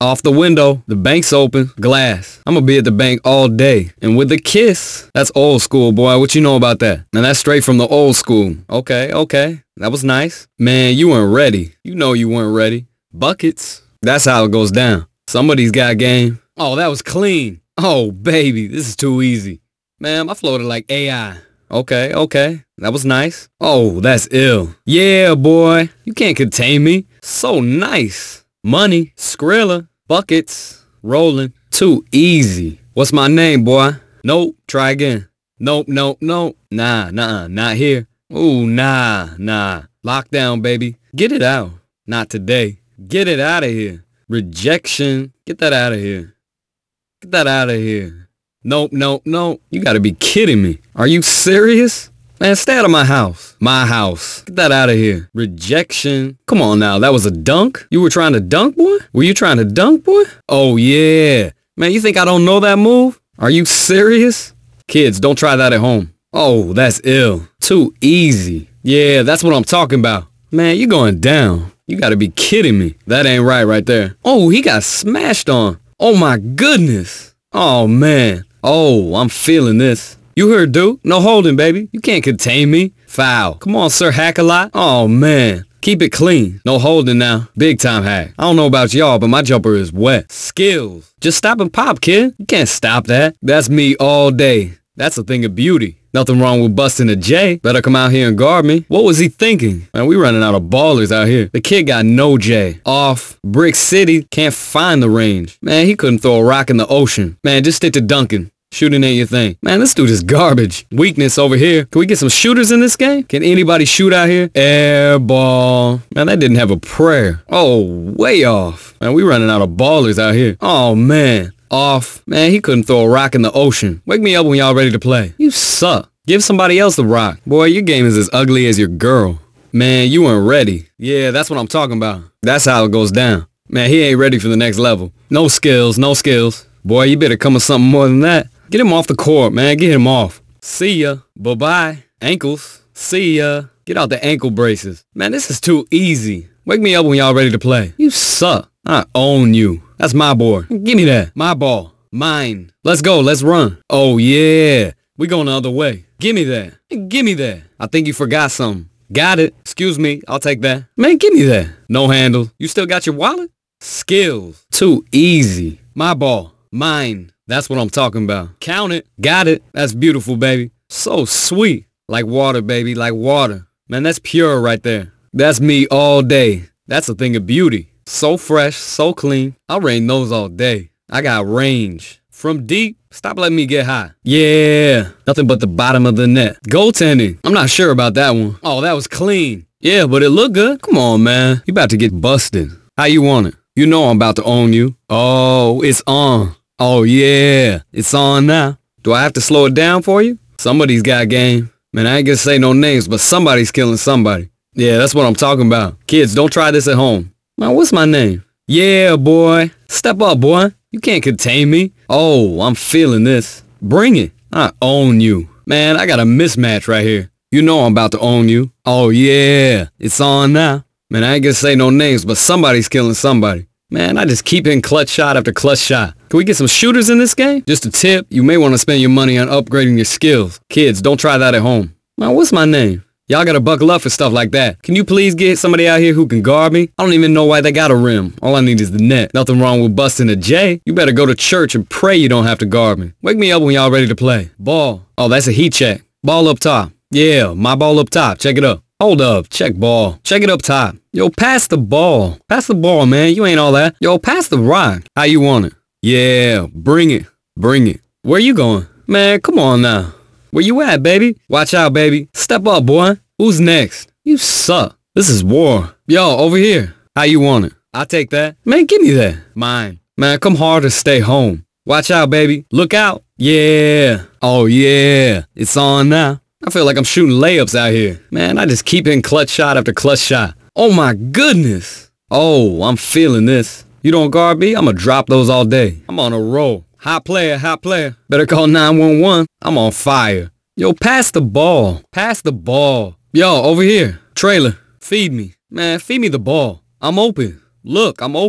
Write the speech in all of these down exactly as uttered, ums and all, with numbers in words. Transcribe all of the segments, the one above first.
Off the window, the bank's open, glass. I'm gonna be at the bank all day. And with a kiss, that's old school, boy. What you know about that? Man, that's straight from the old school. Okay, okay. That was nice. Man, you weren't ready. You know you weren't ready. Buckets. That's how it goes down. Somebody's got game. Oh, that was clean. Oh, baby, this is too easy. Man, I floated like A I. Okay, okay. That was nice. Oh, that's ill. Yeah, boy. You can't contain me. So nice. Money. Skrilla. Buckets. Rolling. Too easy. What's my name, boy? Nope. Try again. Nope, nope, nope. Nah, nah, not here. Ooh, nah, nah. Lockdown, baby. Get it out. Not today. Get it out of here. Rejection. Get that out of here. Get that out of here. Nope, nope, nope. You gotta be kidding me. Are you serious? Man, stay out of my house. My house. Get that out of here. Rejection. Come on now, that was a dunk? You were trying to dunk, boy? Were you trying to dunk, boy? Oh, yeah. Man, you think I don't know that move? Are you serious? Kids, don't try that at home. Oh, that's ill. Too easy. Yeah, that's what I'm talking about. Man, you going down. You gotta be kidding me. That ain't right right there. Oh, he got smashed on. Oh, my goodness. Oh, man. Oh, I'm feeling this. You heard, dude? No holding, baby. You can't contain me. Foul. Come on, Sir Hack-A-Lot. Oh, man. Keep it clean. No holding now. Big time hack. I don't know about y'all, but my jumper is wet. Skills. Just stop and pop, kid. You can't stop that. That's me all day. That's a thing of beauty. Nothing wrong with busting a J. Better come out here and guard me. What was he thinking? Man, we running out of ballers out here. The kid got no J. Off. Brick City. Can't find the range. Man, he couldn't throw a rock in the ocean. Man, just stick to dunking. Shooting ain't your thing. Man, this dude is garbage. Weakness over here. Can we get some shooters in this game? Can anybody shoot out here? Air ball. Man, that didn't have a prayer. Oh, way off. Man, we running out of ballers out here. Oh, man. Off. Man, he couldn't throw a rock in the ocean. Wake me up when y'all ready to play. You suck. Give somebody else the rock. Boy, your game is as ugly as your girl. Man, you weren't ready. Yeah, that's what I'm talking about. That's how it goes down. Man, he ain't ready for the next level. No skills, no skills. Boy, you better come with something more than that. Get him off the court, man. Get him off. See ya. Bye-bye. Ankles. See ya. Get out the ankle braces. Man, this is too easy. Wake me up when y'all ready to play. You suck. I own you. That's my board. Give me that. My ball. Mine. Let's go. Let's run. Oh, yeah. We going the other way. Give me that. Give me that. I think you forgot something. Got it. Excuse me. I'll take that. Man, give me that. No handle. You still got your wallet? Skills. Too easy. My ball. Mine. That's what I'm talking about. Count it. Got it. That's beautiful, baby. So sweet. Like water, baby. Like water. Man, that's pure right there. That's me all day. That's a thing of beauty. So fresh, so clean. I'll rain those all day. I got range. From deep, stop letting me get high. Yeah, nothing but the bottom of the net. Goaltending. I'm not sure about that one. Oh, that was clean. Yeah, but it looked good. Come on, man. You about to get busted. How you want it? You know I'm about to own you. Oh, it's on. Oh, yeah. It's on now. Do I have to slow it down for you? Somebody's got game. Man, I ain't gonna say no names, but somebody's killing somebody. Yeah, that's what I'm talking about. Kids, don't try this at home. Man, what's my name? Yeah, boy. Step up, boy. You can't contain me. Oh, I'm feeling this. Bring it. I own you. Man, I got a mismatch right here. You know I'm about to own you. Oh, yeah. It's on now. Man, I ain't gonna say no names, but somebody's killing somebody. Man, I just keep hitting clutch shot after clutch shot. Can we get some shooters in this game? Just a tip, you may want to spend your money on upgrading your skills. Kids, don't try that at home. Man, what's my name? Y'all gotta buckle up for stuff like that. Can you please get somebody out here who can guard me? I don't even know why they got a rim. All I need is the net. Nothing wrong with busting a J. You better go to church and pray you don't have to guard me. Wake me up when y'all ready to play. Ball. Oh, that's a heat check. Ball up top. Yeah, my ball up top. Check it up. Hold up. Check ball. Check it up top. Yo, pass the ball. Pass the ball, man. You ain't all that. Yo, pass the rock. How you want it? Yeah, bring it. Bring it. Where you going? Man, come on now. Where you at, baby? Watch out, baby. Step up, boy. Who's next? You suck. This is war. Yo, over here. How you want it? I'll take that. Man, give me that. Mine. Man, come hard or stay home. Watch out, baby. Look out. Yeah. Oh, yeah. It's on now. I feel like I'm shooting layups out here. Man, I just keep hitting clutch shot after clutch shot. Oh, my goodness. Oh, I'm feeling this. You don't guard me? I'm gonna drop those all day. I'm on a roll. Hot player, hot player. Better call nine one one. I'm on fire. Yo, pass the ball. Pass the ball. Yo, over here. Trailer. Feed me. Man, feed me the ball. I'm open. Look, I'm open.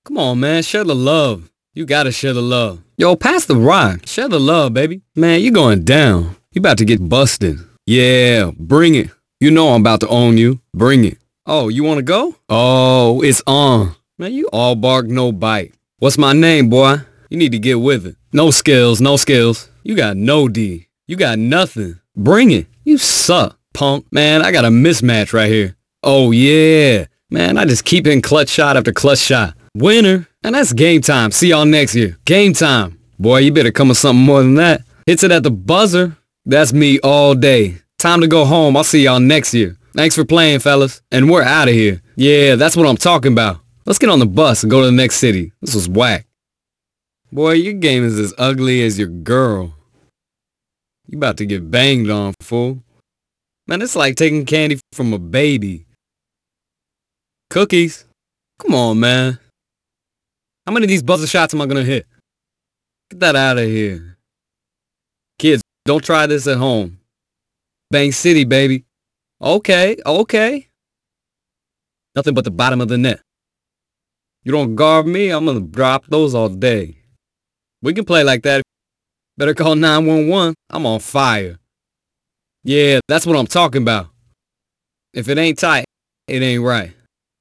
Come on, man, share the love. You gotta share the love. Yo, pass the rock. Share the love, baby. Man, you going down. You about to get busted. Yeah, bring it. You know I'm about to own you. Bring it. Oh, you wanna go? Oh, it's on. Man, you all bark, no bite. What's my name, boy? You need to get with it. No skills, no skills. You got no D. You got nothing. Bring it. You suck, punk. Man, I got a mismatch right here. Oh, yeah. Man, I just keep hitting clutch shot after clutch shot. Winner. And that's game time. See y'all next year. Game time. Boy, you better come with something more than that. Hits it at the buzzer. That's me all day. Time to go home. I'll see y'all next year. Thanks for playing, fellas. And we're out of here. Yeah, that's what I'm talking about. Let's get on the bus and go to the next city. This was whack. Boy, your game is as ugly as your girl. You about to get banged on, fool. Man, it's like taking candy from a baby. Cookies? Come on, man. How many of these buzzer shots am I gonna hit? Get that out of here. Kids, don't try this at home. Bang City, baby. Okay, okay. Nothing but the bottom of the net. You don't guard me, I'm gonna drop those all day. We can play like that. Better call nine one one. I'm on fire. Yeah, that's what I'm talking about. If it ain't tight, it ain't right.